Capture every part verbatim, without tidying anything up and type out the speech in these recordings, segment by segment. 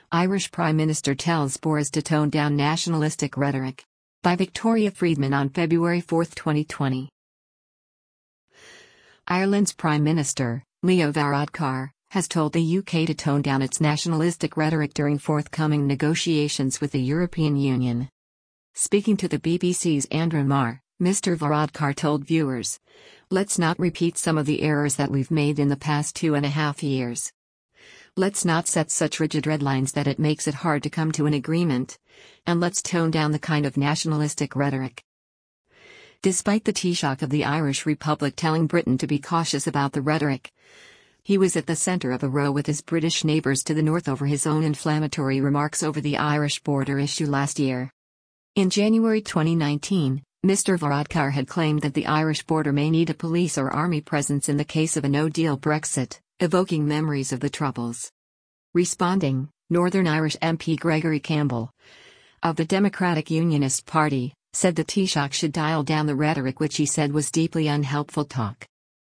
Irish Prime Minister tells Boris to tone down nationalistic rhetoric. By Victoria Friedman on February fourth, twenty twenty. Ireland's Prime Minister, Leo Varadkar, has told the U K to tone down its nationalistic rhetoric during forthcoming negotiations with the European Union. Speaking to the B B C's Andrew Marr, Mister Varadkar told viewers, "Let's not repeat some of the errors that we've made in the past two and a half years. Let's not set such rigid red lines that it makes it hard to come to an agreement, and let's tone down the kind of nationalistic rhetoric." Despite the Taoiseach of the Irish Republic telling Britain to be cautious about the rhetoric, he was at the centre of a row with his British neighbours to the north over his own inflammatory remarks over the Irish border issue last year. In January twenty nineteen, Mister Varadkar had claimed that the Irish border may need a police or army presence in the case of a no-deal Brexit, evoking memories of the Troubles. Responding, Northern Irish M P Gregory Campbell, of the Democratic Unionist Party, said the Taoiseach should dial down the rhetoric, which he said was deeply unhelpful talk.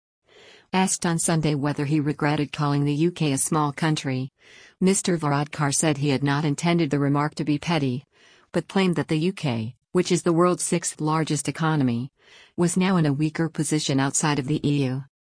Asked on Sunday whether he regretted calling the U K a small country, Mister Varadkar said he had not intended the remark to be petty, but claimed that the U K, which is the world's sixth largest economy, was now in a weaker position outside of the E U.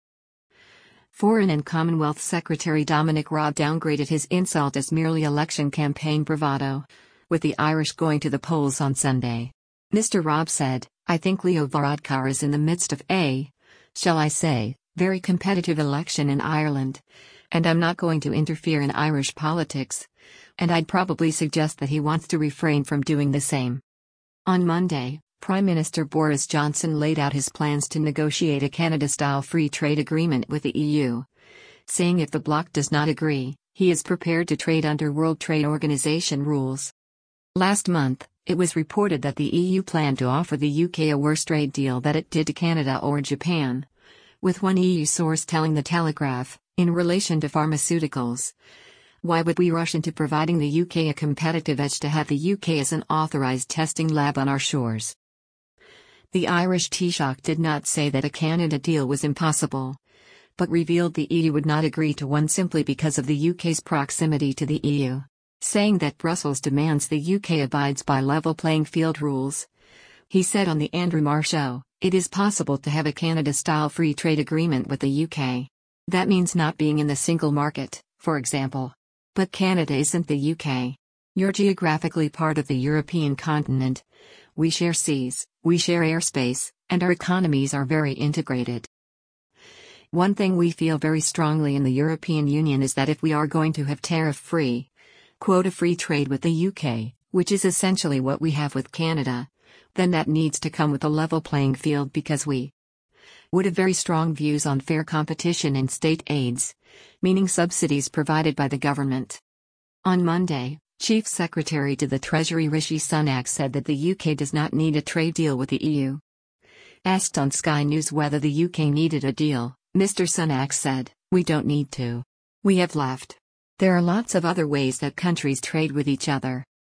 Foreign and Commonwealth Secretary Dominic Raab downgraded his insult as merely election campaign bravado, with the Irish going to the polls on Sunday. Mister Raab said, "I think Leo Varadkar is in the midst of a, shall I say, very competitive election in Ireland, and I'm not going to interfere in Irish politics, and I'd probably suggest that he wants to refrain from doing the same." On Monday, Prime Minister Boris Johnson laid out his plans to negotiate a Canada-style free trade agreement with the E U, saying if the bloc does not agree, he is prepared to trade under World Trade Organization rules. Last month, it was reported that the E U planned to offer the U K a worse trade deal than it did to Canada or Japan, with one E U source telling The Telegraph, in relation to pharmaceuticals, "Why would we rush into providing the U K a competitive edge to have the U K as an authorized testing lab on our shores?" The Irish Taoiseach did not say that a Canada deal was impossible, but revealed the E U would not agree to one simply because of the U K's proximity to the E U, saying that Brussels demands the U K abides by level playing field rules. He said on the Andrew Marr Show, "It is possible to have a Canada-style free trade agreement with the U K. That means not being in the single market, for example. But Canada isn't the U K. You're geographically part of the European continent. We share seas, we share airspace, and our economies are very integrated. One thing we feel very strongly in the European Union is that if we are going to have tariff-free, quota-free trade with the U K, which is essentially what we have with Canada, then that needs to come with a level playing field because we would have very strong views on fair competition and state aids, meaning subsidies provided by the government." On Monday, Chief Secretary to the Treasury Rishi Sunak said that the U K does not need a trade deal with the E U. Asked on Sky News whether the U K needed a deal, Mister Sunak said, "We don't need to. We have left. There are lots of other ways that countries trade with each other.